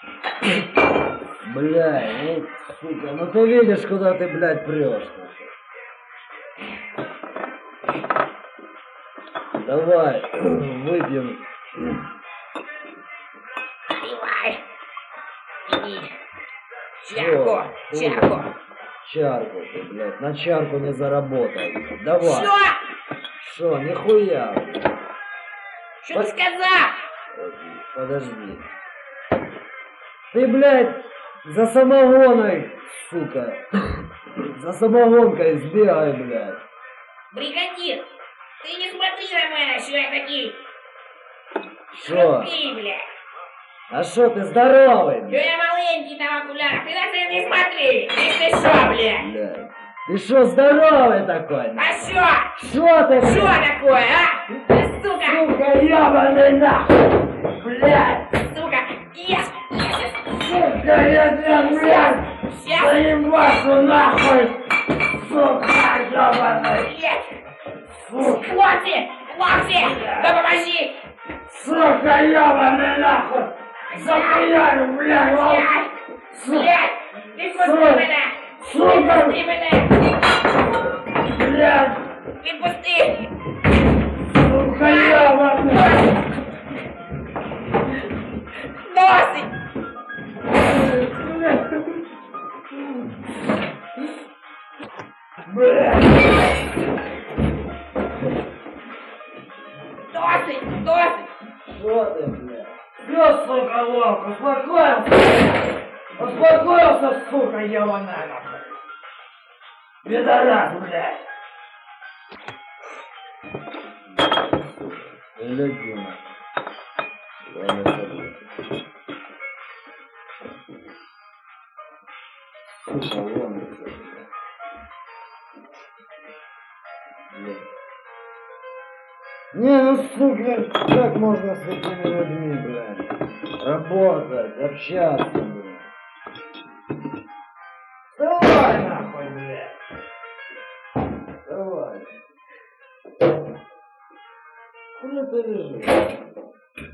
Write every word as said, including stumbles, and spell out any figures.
Блядь, ну, сука, ну ты видишь, куда ты, блядь, прешь. Давай, выпьем. Наливай. Иди. Чарку, чарку. Чарку ты, блядь, на чарку не заработал. Давай. Что? Что, нихуя, блядь. Что ты сказал? Подожди. Ты, блядь, за самогоной, сука. За самогонкой сбегай, блядь. Бригадир, ты не смотри на меня, что я такие. Шо? Шутки, блядь. А шо ты здоровый, Что блядь? я маленький там в окулярах, ты на это не смотри. Ты ты шо, блядь? Блядь. Ты шо здоровый такой? А шо? Шо ты, Шо блядь? такое, а? Ты, сука, Сука, ебаный нахуй! Блядь! сука, я, я сейчас, Сука, я тебя, блядь! сейчас, Заебашу нахуй! Сука, ебаный! блядь. Сука, Хватит, хватит, да помоги. сука, ебаный нахуй! Захуярю, блядь! Блядь, Сука, блядь, ты пусти Сука. меня. сука, Пусти меня. блядь! Ты пусти. Сука, ебаный! Досыть. Блядь! Досыть, досыть. Что ты, блядь? Всё, сука, лох, успокоился? Успокоился, сука, ебаная нахуй! Пидорас, блядь! Гляди нахуй. Ладно, забыл. Сука, вон это, блядь. Блядь. Не, ну сука, как можно с этими людьми, блядь, работать, общаться, блядь. Давай нахуй, блядь. Давай. Куда ты лежишь?